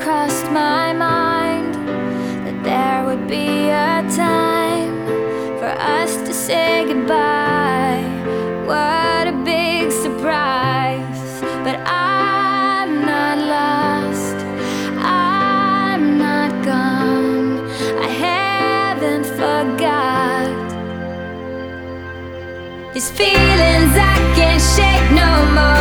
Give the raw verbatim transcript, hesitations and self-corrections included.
crossed my mind that there would be a time for us to say goodbye. What a big surprise. But I'm not lost, I'm not gone, I haven't forgot. These feelings I can't shake no more.